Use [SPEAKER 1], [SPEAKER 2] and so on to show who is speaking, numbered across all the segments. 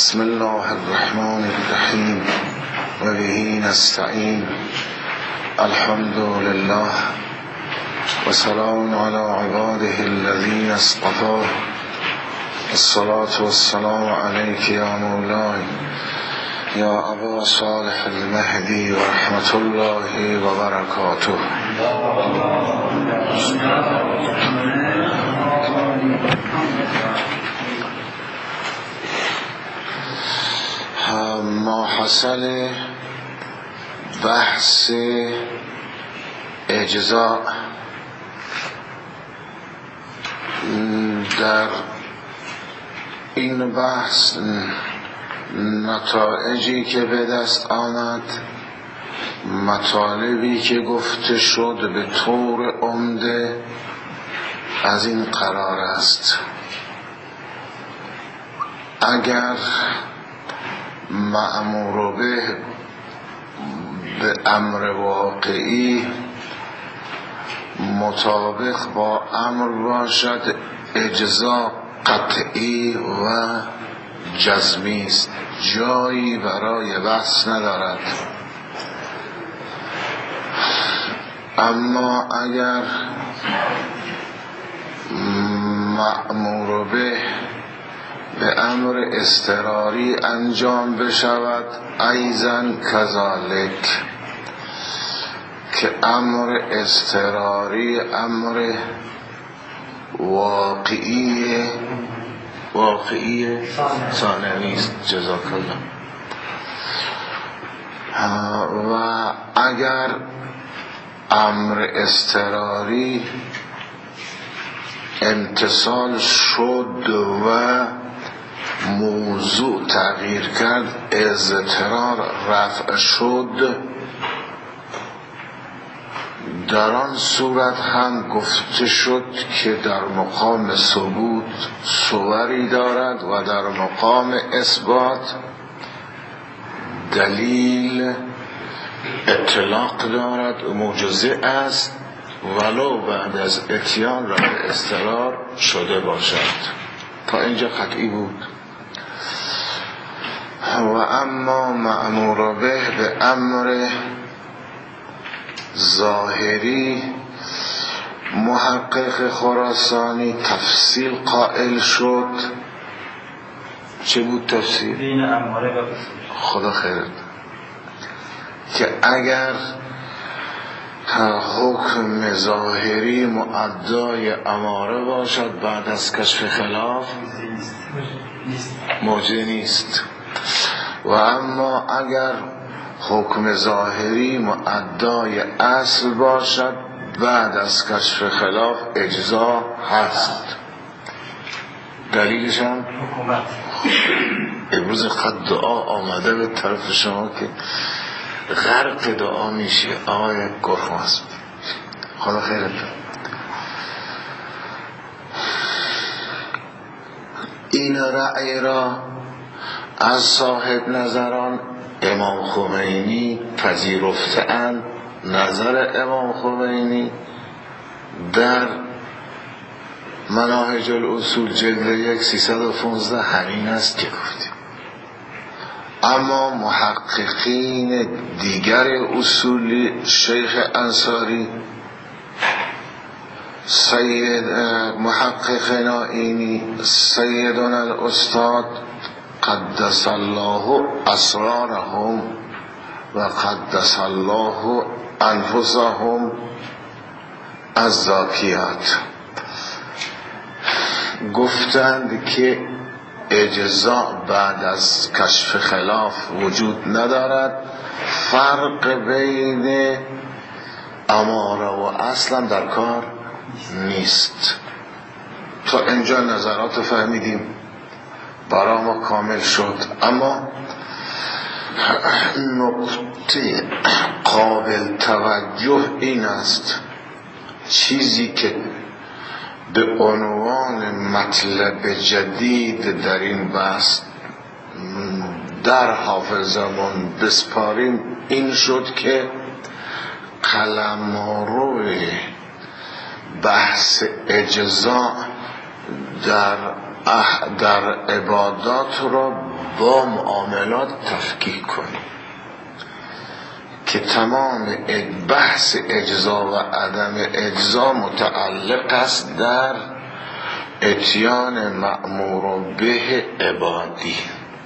[SPEAKER 1] بسم الله الرحمن الرحیم و به نستعین. الحمد لله و سلام علی عباده الذین اصطفى. الصلاة والسلام علیک یا مولاي یا ابا صالح المهدی و رحمت الله و برکاته. ماحصل بحث اجزاء در این بحث نتایجی که به دست آمد، مطالبی که گفته شد به طور عمده از این قرار است: اگر مأمور به امر واقعی مطابق با امر باشد، اجزا قطعی و جزمی است، جایی برای بحث ندارد. اما اگر مأمور به امر اضطراری انجام بشود، ایضاً کذالک، که امر اضطراری امر واقعی ثانوی است. جزاک الله. و اگر امر اضطراری امتصال شد و موضوع تغییر کرد، اضطرار رفع شد، در آن صورت هم گفته شد که در مقام ثبوت صوری دارد و در مقام اثبات دلیل اطلاق دارد، معجزه است، ولو بعد از اتیان رفع اضطرار شده باشد. تا اینجا قطعی بود. و اما مأمور به امر ظاهری، محقق خراسانی تفصیل قائل شد. چه بود تفصیل؟ دین اماره و خدا خیرت، که اگر حکم ظاهری معدای اماره باشد بعد از کشف خلاف موجه نیست. و اما اگر حکم ظاهری معدای اصل باشد بعد از کشف خلاف اجزا هست. دلیلش هم امروز قد دعا آمده به طرف شما که غرق دعا میشه. آقای گرخماس خدا خیرت. این رأی را از صاحب نظران امام خمینی پذیرفته‌اند. نظر امام خمینی در مناهج الاصول جلد 1 315 همین است که گفتیم. اما محققین دیگر اصولی، شیخ انصاری، محقق نائینی، سیدنا الاستاد قدس الله اسرارهم و قدس الله انفسهم الزاکیات، گفتند که اجزاء بعد از کشف خلاف وجود ندارد. فرق بین اماره و اصلا در کار نیست. تا اینجا نظرات فهمیدیم، برای ما کامل شد. اما نقطه قابل توجه این است: چیزی که به عنوان مطلب جدید در این بحث در حافظمون بسپاریم این شد که قلمرو بحث اجزاء در عبادات را با معاملات تفکیک کنیم که تمام بحث اجزا و عدم اجزا متعلق است در اتیان مأمور به عبادی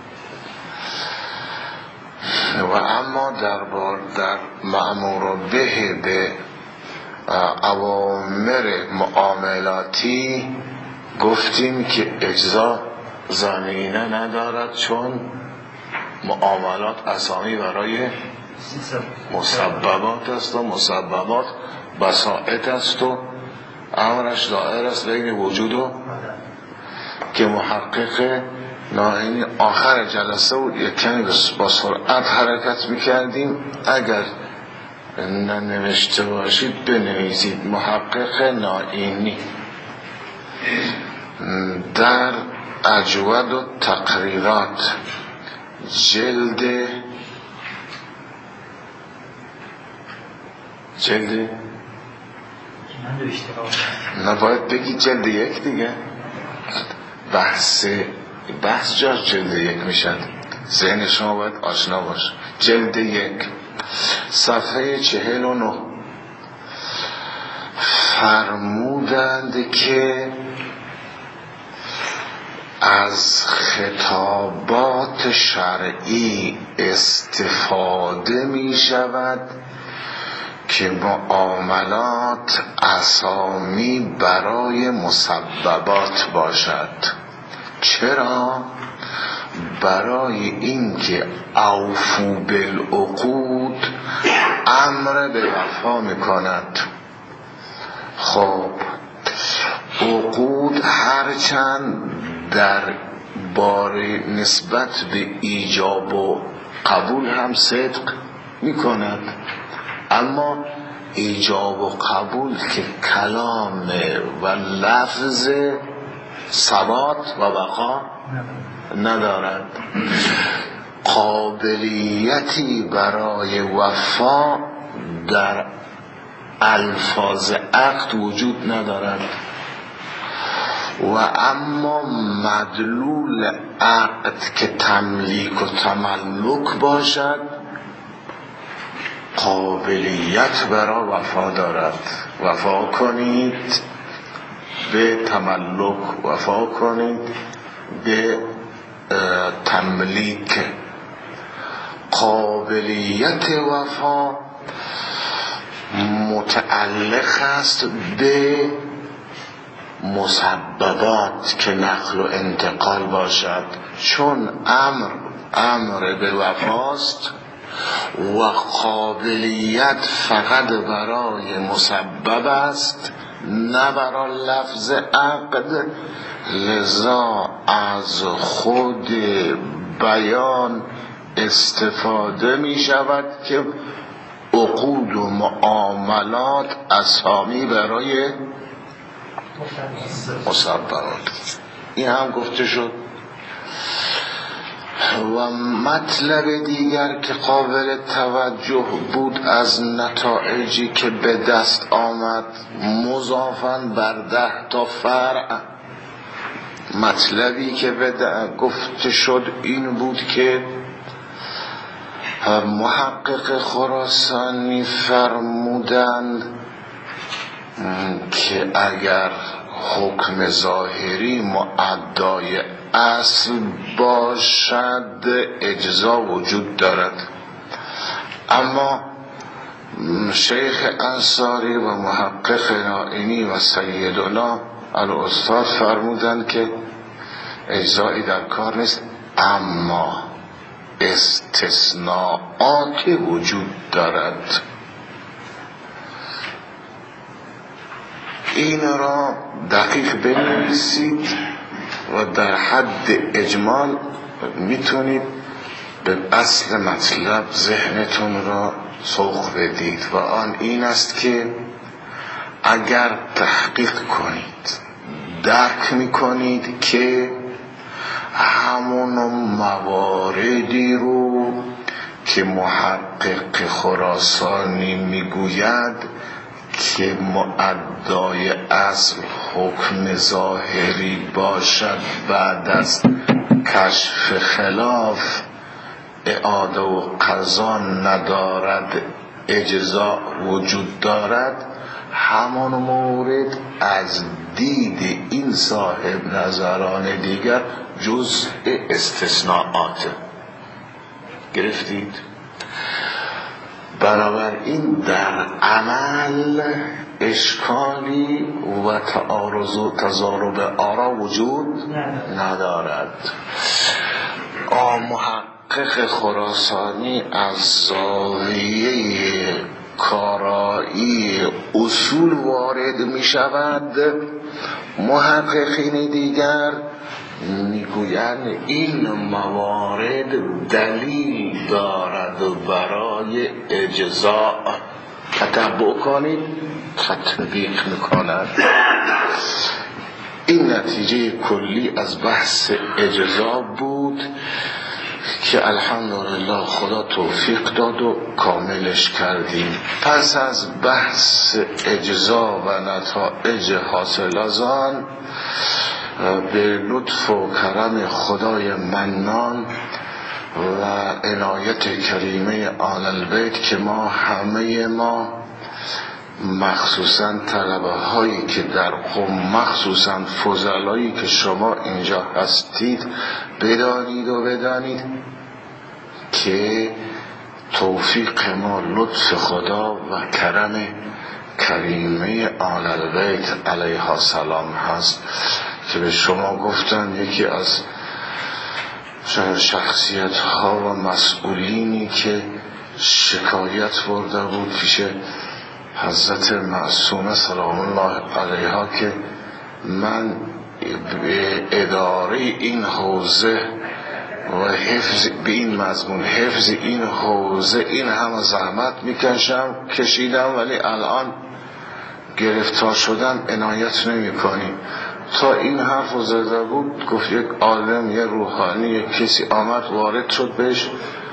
[SPEAKER 1] و اما در مأمور به اوامر معاملاتی گفتیم که اجزا زمینه ندارد، چون معاملات اسامی برای مسببات است و مسببات بساطت است و امرش دائر است بین وجود و که محقق ناینی آخر جلسه بود یک کمی با سرعت حرکت میکردیم، اگر ننوشته باشید بنویسید. محقق ناینی در اجود و تقریرات جلد نباید بگی جلد یک دیگه، بحث جاش جلد یک میشد، ذهن شما باید آشنا باش. جلد یک صفحه 49 فرمودند که از خطابات شرعی استفاده می شود که معاملات اسامی برای مسببات باشد. چرا؟ برای اینکه اوفو بالعقود امر به وفا میکند. خب عقود هرچند در باره نسبت به ایجاب و قبول هم صدق میکند، اما ایجاب و قبول که کلام و لفظ ثبات و بقا ندارد، قابلیتی برای وفا در الفاظ عقد وجود ندارد و اما مدلول عقد که تملیک و تملک باشد قابلیت برای وفا دارد. وفا کنید به تملک، وفا کنید به تملیک. قابلیت وفا متعلق است به مسببات که نقل و انتقال باشد، چون امر به وفاست و قابلیت فقط برای مسبب است نه برای لفظ عقد. لذا از خود بیان استفاده می شود که عقود و معاملات اسامی برای مسببات. این هم گفته شد. و مطلب دیگر که قابل توجه بود از نتایجی که به دست آمد مضافاً بر 10 تا فرع، مطلبی که گفته شد این بود که محقق خراسانی فرمودند که اگر حکم ظاهری معدای اصل باشد اجزا وجود دارد، اما شیخ انصاری و محقق نائینی و سیدنا الاستاد فرمودند که اجزایی در کار نیست، اما استثناءات وجود دارد. این را دقیق بنویسید و در حد اجمال میتونید به اصل مطلب ذهنتون را سوق بدید و آن این است که اگر تحقیق کنید درک میکنید که همون مواردی رو که محقق خراسانی میگوید که معدای اصل حکم ظاهری باشد بعد از کشف خلاف اعاده و قضا ندارد، اجزا وجود دارد، همان مورد از دید این صاحب نظران دیگر جزء استثناءات. گرفتید؟ بنابراین در عمل اشکالی و تعارض و تضارب آرا وجود ندارد. محقق خراسانی از زاویه کارایی اصول وارد می شود، محققین دیگر میگویند این موارد دلیل دارد برای اجزاء، تتبع کنید تطبیق میکند. این نتیجه کلی از بحث اجزاء بود که الحمدلله خدا توفیق داد و کاملش کردیم. پس از بحث اجزاء و نتایج حاصل از آن، به لطف و کرم خدای منان و عنایت کریمه آل البیت که همه ما مخصوصا طلبه هایی که در قم، مخصوصا فضلایی که شما اینجا هستید، بدانید که توفیق ما لطف خدا و کرم کریمه آل البیت علیها السلام هست که به شما گفتن یکی از شخصیت ها و مسئولینی که شکایت برده بود پیش حضرت معصومه سلام الله علیها که من به اداره این حوزه و حفظ به این مضمون، حفظ این حوزه این همه زحمت کشیدم ولی الان گرفتار شدم عنایت نمی کنی. تا این حرف زده بود گفت یک عالم، یک روحانی، یک کسی آمد وارد شد بهش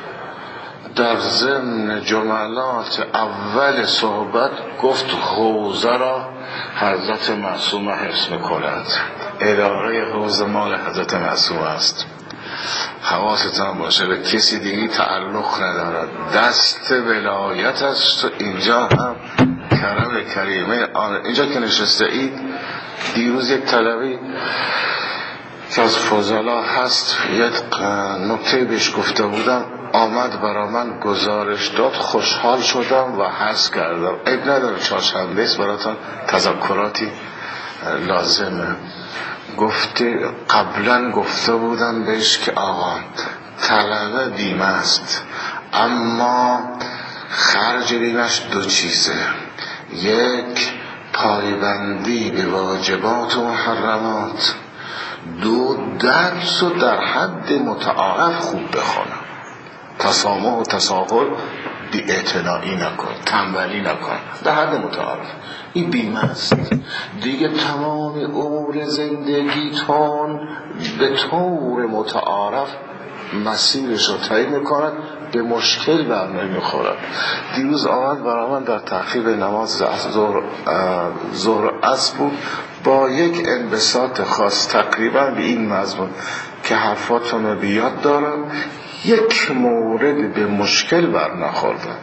[SPEAKER 1] در ضمن جملات اول صحبت گفت حوزه را حضرت معصومه حفظ میکند، اداره حوزه مال حضرت معصومه است. حواستان باشه به کسی دیگه تعلق ندارد، دست ولایت است. اینجا هم کرم کریمه اینجا که نشسته اید. دیروز یک طلبی که از فضلا هست یک نکته بهش گفته بودم، آمد برا من گزارش داد، خوشحال شدم و حس کردم. عیب نداره چهارشنبه است براتون تذکراتی لازمه. گفته قبلا گفته بودم بهش که آقا طلبه بیمه است، اما خرج بیمش دو چیزه، یک پایبندی به واجبات و محرمات، دو درس و در حد متعارف خوب بخونم، تسامح و تساهل بی اعتنایی نکن، تنبلی نکن، در حد متعارف. این بیمه است دیگه. تمام امور زندگیتون به طور متعارف مسیرش رو طی میکند، به مشکل بر نمیخورد. دیروز آمد برای من در تأخیر نماز ظهر عصر بود با یک انبساط خاص تقریبا به این مضمون که حرفاتون رو بیاد دارم، یک مورد به مشکل بر نخوردم.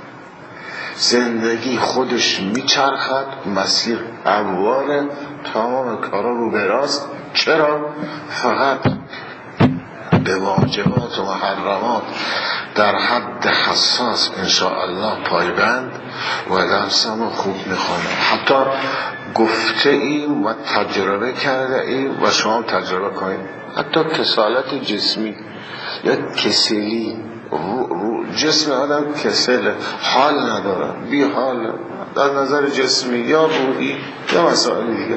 [SPEAKER 1] زندگی خودش میچرخد، مسیر همواره، تمام کارا رو براست. چرا؟ فقط به واجبات و محرمات در حد حساس انشاءالله پایبند و درسم خوب میخونه. حتی گفته ایم و تجربه کرده ایم و شما تجربه کنید. حتی کسالت جسمی یا کسلی، جسم آدم کسله، حال نداره، بی حال در نظر جسمی یا روحی یا مسائل دیگه.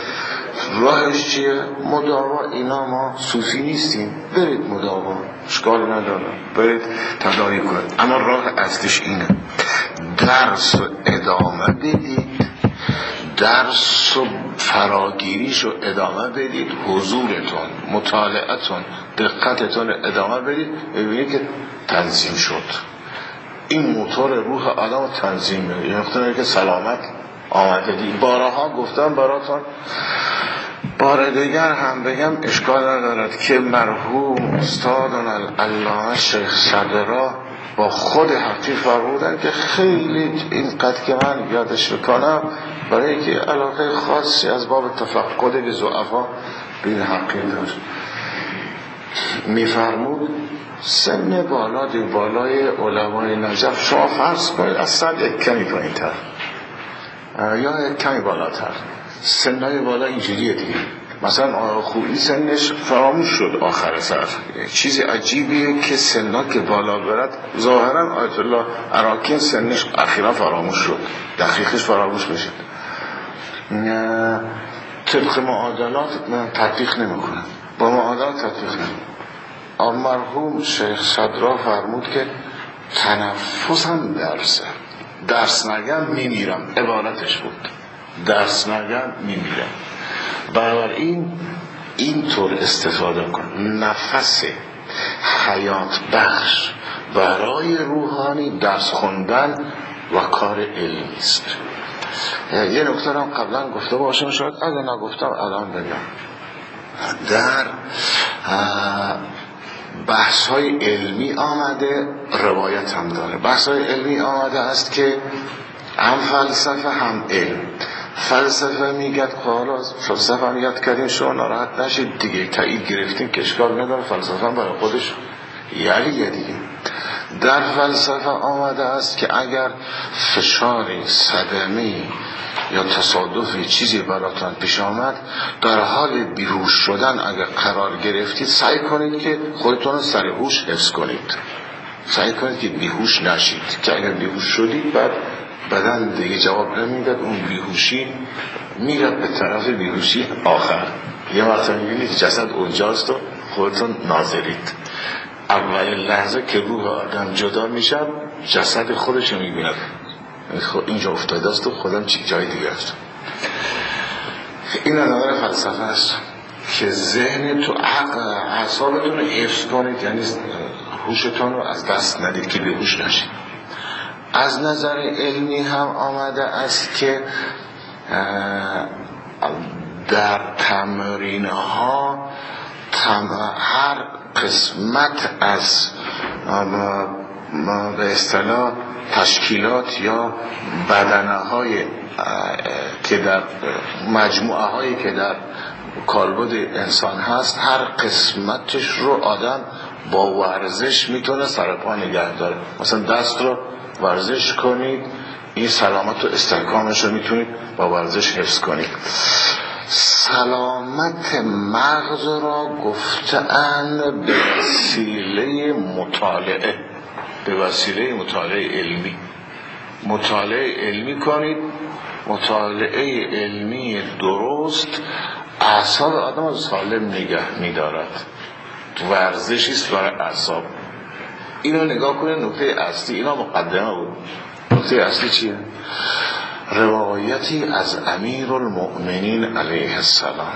[SPEAKER 1] راهش چیه؟ مداوا. اینا ما صوفی نیستیم، برید مداوا، اشکال نداره، برید تداوی کنید، اما راه اصلیش اینه. درس و ادامه بدید، درس و فراگیریش رو ادامه بدید، حضورتون، مطالعتون، دقتتون ادامه بدید، ببینید که تنظیم شد. این موتور روح آدم تنظیم میده. یه وقتی که سلامت آمده دی. بارها گفتم براتون بار دیگر هم بگم اشکال ندارد که مرحوم استادنا العلامه شیخ صدرا با خود حقی فرمودن که خیلی اینقدر که من یادش بکنم برای اینکه علاقه خاصی از باب تفقد به ضعفا به این حقی داشت، میفرمود سن بالای علمای نجف شما فرض کنید از 100 یک کمی پایین تر یا یک کمی بالاتر، سنای بالا اینجوریه دیگه. مثلا آقا خویی سنش فراموش شد آخر سر، چیز عجیبیه که سنا که بالا برد. ظاهرا آیت الله عراقی سنش اخیرا فراموش شد، دقیقش فراموش بشه، طبق معادلات تطبیق نمیکنن، با معادلات تطبیق نمیکنن. مرحوم شیخ صدرا فرمود که تنفسم درس نگم میمیرم، عبارتش بود، درس نگم میمیرم. بنابراین اینطور استفاده کن، نفس حیات بخش برای روحانی درس خوندن و کار علمی است. یه نکته هم قبلا گفته باشم، شاید اگه نگفتم الان بگم. در بحث های علمی آمده، روایت هم داره، بحث های علمی آمده است که هم فلسفه هم علم. فلسفه میگد خلاص، فلسفه میگد کردیم شما ناراحت نشید دیگه، تایید گرفتیم که اشکال نداره، فلسفه برای خودش یعنی دیگه. در فلسفه آمده است که اگر فشاری، صدمه‌ای یا تصادفی چیزی براتون پیش آمد، در حال بیهوش شدن اگر قرار گرفتید، سعی کنید که خودتون رو سر هوش حفظ کنید، سعی کنید که بیهوش نشید، که اگر بیهوش شدید بعد بدن دیگه جواب نمیداد، اون بیهوشی میرد به طرف بیهوشی آخر. یه وقت میبینید جسد اونجاست و خودتون ناظرید. اول لحظه که روح آدم جدا میشه، جسد خودش رو میبیند اینجا افتاده است و خودم چی جای دیگه است. این نظر فلسفه است که ذهن تو اعصابتون رو حفظ کنید، یعنی هوشتون رو از دست ندید که بیهوش نشید. از نظر علمی هم آمده است که در تمرین ها هر قسمت از به اصطلاح تشکیلات یا بدنه های که در مجموعه هایی که در کالبد انسان هست، هر قسمتش رو آدم با ورزش میتونه سرپا نگه داره. مثلا دست رو ورزش کنید، این سلامت و استحکامش رو میتونید با ورزش حفظ کنید. سلامت مغز را گفتن به وسیله مطالعه، به وسیله مطالعه علمی. مطالعه علمی کنید، مطالعه علمی درست اعصاب آدم رو سالم نگه میدارد. ورزشی است برای اعصاب. اینو نگاه کنید. نکته اصلی، اینا مقدمه بود، نکته اصلی چیه؟ روایتی از امیرالمؤمنین علیه السلام،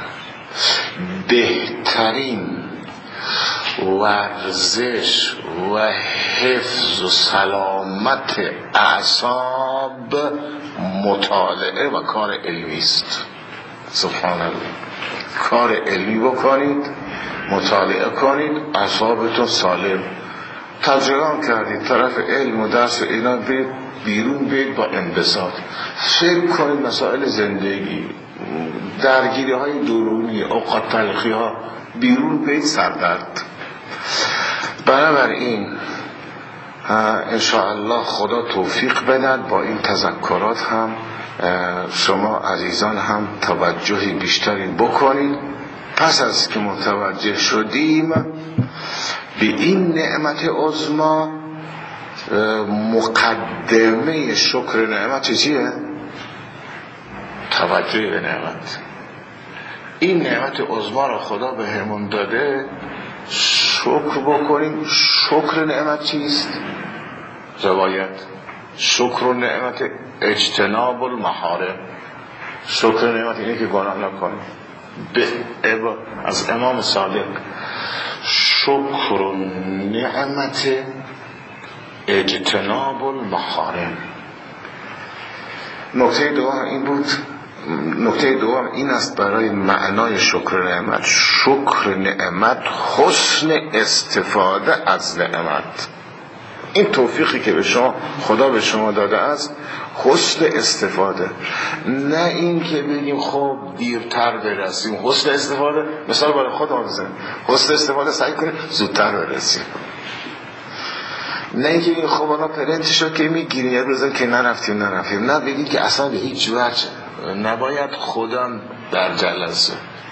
[SPEAKER 1] بهترین ورزش و حفظ و سلامت اعصاب مطالعه و کار علمی است. سبحان الله. کار علمی بکنید، مطالعه کنید، اعصابتون سالم. ترجمه کردید طرف علم و درس و اینا، بیرون بید با انبساط. فکر کنید مسائل زندگی، درگیری های درونی، اوقات تلخی ها، بیرون بید سردرد. بنابراین انشاءالله خدا توفیق بدهد با این تذکرات هم شما عزیزان هم توجهی بیشتری بکنید. پس از که متوجه شدیم به این نعمت عظما، مقدمه شکر نعمت چیه؟ توجه به نعمت. این نعمت عظما را خدا به همون داده، شکر بکنیم. شکر نعمت چیست؟ روایت شکر نعمت اجتناب المحارم. شکر نعمت اینه که گناه نکنیم. از امام صادق، شکر نعمت اجتناب المحارم. نکته دوم این بود نکته دوم این است برای معنای شکر نعمت: شکر نعمت حسن استفاده از نعمت. این توفیقی که به شما خدا به شما داده است حسن استفاده، نه این که بگیم خب دیرتر برسیم. حسن استفاده مثال برای خودم بزنیم، حسن استفاده سعی کنیم زودتر برسیم، نه اینکه این خب الان پرنتی شد که میگیریم یه روزن که نرفتیم، نه بگیم که اصلا به هیچ وجه نباید خودم در جلسه.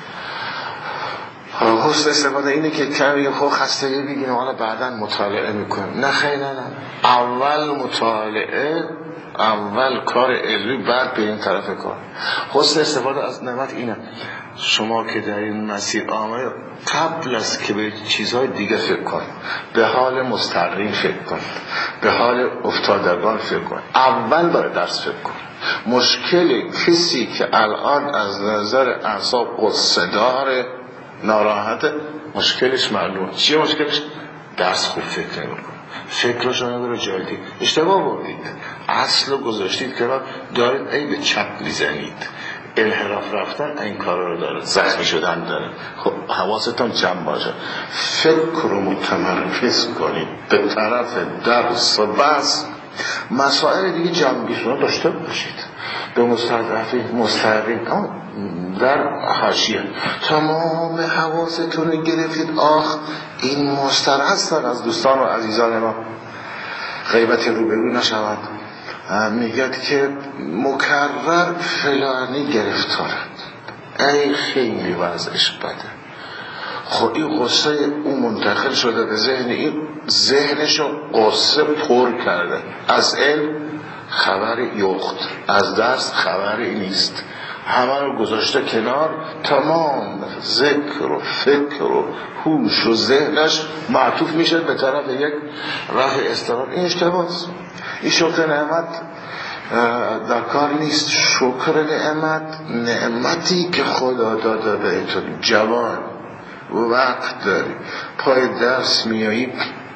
[SPEAKER 1] حسن استفاده اینه که کمی خب خستگی بگیریم حالا بعدا مطالعه میکنیم. نه خیلی نه، اول مطالعه، اول کار علمی، بعد به این طرف کار. حسن استفاده از نعمت اینه: شما که در این مسیر آمده قبل از که به چیزهای دیگه فکر کنید، به حال مستقیم فکر کنید، به حال افتادگان فکر کنید، اول برای درس فکر کنید. مشکل کسی که الان از نظر اعصاب قصه داره، ناراحته، مشکلش معلومه. چیه مشکلش؟ درس خوب فکر نمی‌کنه، فکرش رو نداره جلدی، اشتباه بردید، اصل رو گذاشتید کنار، دارید ای به چپ میزنید. انحراف رفتن این کارا رو داره، زخمی شدن داره. خب حواستون جمع باشه، فکر رو متمرکز کنید به طرف درس و بس. مسائل دیگه جنبی شما داشته باشید، به مستقیم در حاشیه تمام حواستون رو گرفتید. آخ این مستر هستن از دوستان و عزیزان ما، غیبت روبرو نشود، میگد که مکرر فلانی گرفتارند، ای خیلی وضعش بده. خب این قصه اون منتقل شده به ذهن این، ذهنشو قصه پر کرده. از علم خبری یخت، از درس خبری نیست، همه رو گذاشته کنار. تمام ذکر و فکر و هوش و ذهنش معطوف میشه به طرف یک راه استقرار. این اشتباه است. این شکر نعمت در کار نیست. شکر نعمت، نعمتی که خدا داده بهتون، جوان وقت داری، پای درس میایی،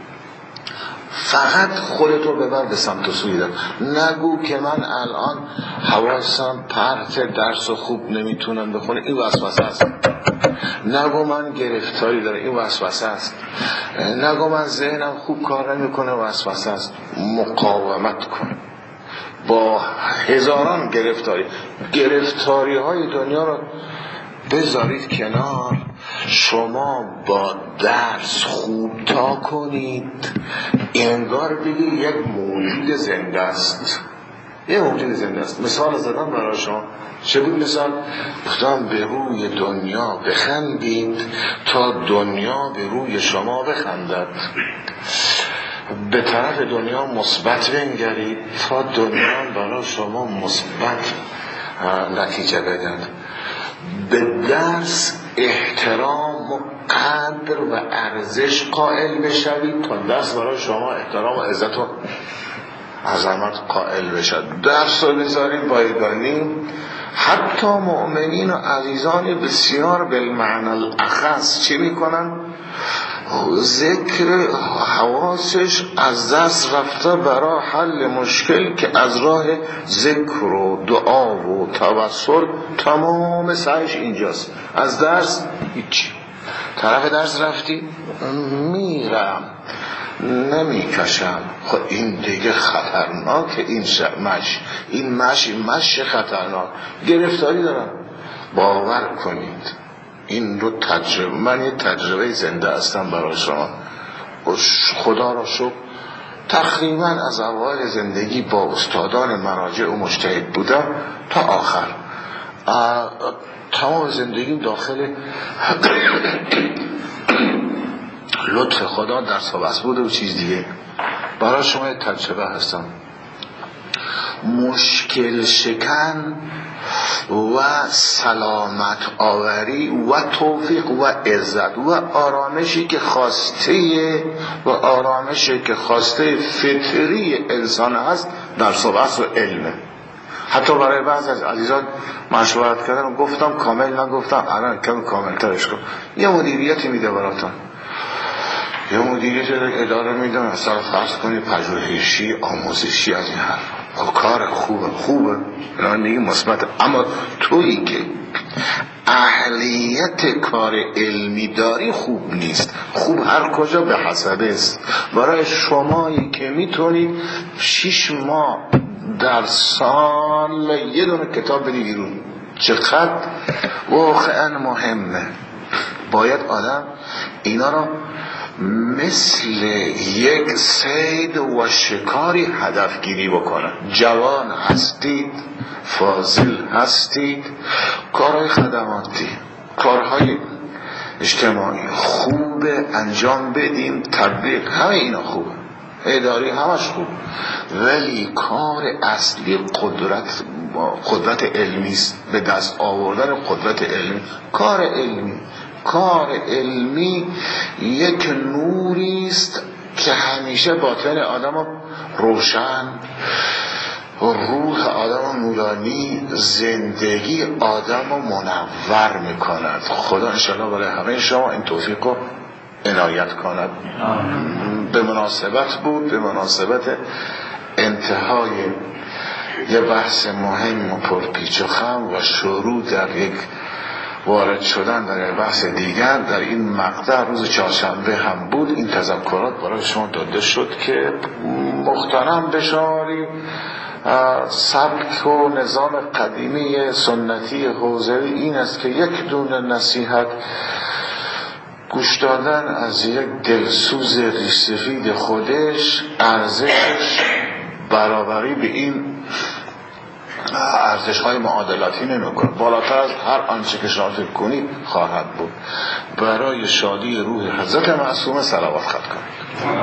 [SPEAKER 1] فقط خودتو ببر به سمت و سوی در. نگو که من الان حواسم پرت، درس خوب نمیتونم بخونم، این وسوسه است. نگو من گرفتاری دارم، این وسوسه است. نگو من ذهنم خوب کار نمیکنه، وسوسه است. مقاومت کن با هزاران گرفتاری های دنیا رو بذارید کنار. شما با درس خوب تا کنید، انگار بگید یک موجود زنده است. یه موجود زنده است. مثال زدم برای شما. چه بود مثال؟ گفتم به روی دنیا بخندید تا دنیا به روی شما بخندد. به طرف دنیا مثبت بنگرید تا دنیا برای شما مثبت نتیجه بدهد. به درس احترام و قدر و ارزش قائل بشوید تا درس برای شما احترام و عزت و عظمت قائل بشد. درس رو بذاریم بایگانی. حتی مؤمنین و عزیزان بسیار بالمعنی الاخص چی میکنن؟ ذکر حواسش از دست رفته برای حل مشکل که از راه ذکر و دعا و توسل تمام سعیش اینجاست. از درس هیچ. طرف درس رفتی؟ میرم نمیکشم. خب این دیگه خطرناکه. این مش خطرناک. گرفتاری دارم. باور کنید این رو تجربه، من یه تجربه زنده هستم برای شما. خدا را شکر تقریبا از اوایل زندگی با استادان مراجع و مجتهد بودم تا آخر. تمام زندگیم داخل لطف خدا در بس بوده و چیز دیگه. برای شما یه تجربه هستم. مشکل شکن و سلامت آوری و توفیق و عزت و آرامشی که خواسته فطری انسان هست در صحبت و علمه. حتی برای بعض از عزیزان مشورت کردم، گفتم کامل نگفتم، الان کم کامل ترش کن. یه مدیریتی میده براتون، یه مدیریت اداره میده، مثلا فرض کنید پژوهشی آموزشی از این حرف. کار خوبه یعنی مثبت، اما تویی که اهلیت کار علمی داری خوب نیست. خوب هر کجا به حسبه است. برای شمایی که میتونید 6 ماه در سال یه دونه کتاب بدی بیرون، چقدر واقعا مهمه. باید آدم اینا رو مثل یک صید و شکاری هدف گیری بکنه. جوان هستید، فاضل هستید، کارهای خدماتی، کارهای اجتماعی خوبه انجام بدیم، تبلیغ، همه اینا خوبه، اداری همش خوب، ولی کار اصلی قدرت علمی است. به دست آوردن قدرت علمی، کار علمی یک نوری است که همیشه باطن آدم روشن، روح آدم نورانی، زندگی آدم منور میکند. خدا انشاءالله برای همه شما این توفیق رو عنایت کند. به مناسبت بود، به مناسبت انتهای یه بحث مهم و پرپیچ و خم و شروع در یک وارد شدن در بحث دیگر، در این مقطع روز چهارشنبه هم بود، این تذکرات برای شما داده شد که مختنم بشاری سبک و نظام قدیمی سنتی حوزوی این است که یک دونه نصیحت گوش دادن از یک دلسوز ریشسفید خودش ارزشش برابری به این ارزش‌های معادلاتی نمی‌کنه، بالاتر از هر آنچه که شما فکر کنید خواهد بود. برای شادی روح حضرت معصومه صلوات ختم کنید.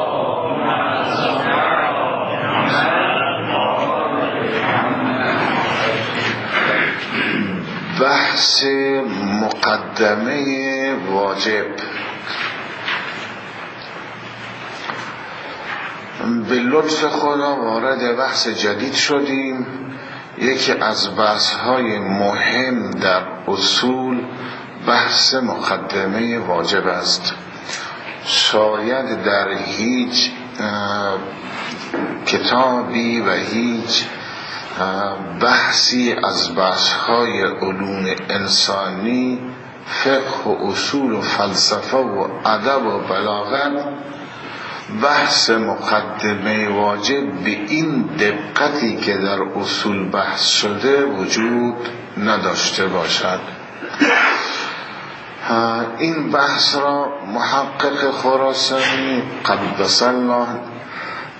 [SPEAKER 1] بحث مقدمه واجب. به لطف خدا وارد بحث جدید شدیم. یکی از بحث‌های مهم در اصول بحث مقدمه واجب است. شاید در هیچ کتابی و هیچ بحثی از بحث‌های علوم انسانی، فقه و اصول و فلسفه و ادب و بلاغت بحث مقدمه واجب به این دقتی که در اصول بحث شده وجود نداشته باشد. این بحث را محقق خراسانی قدس الله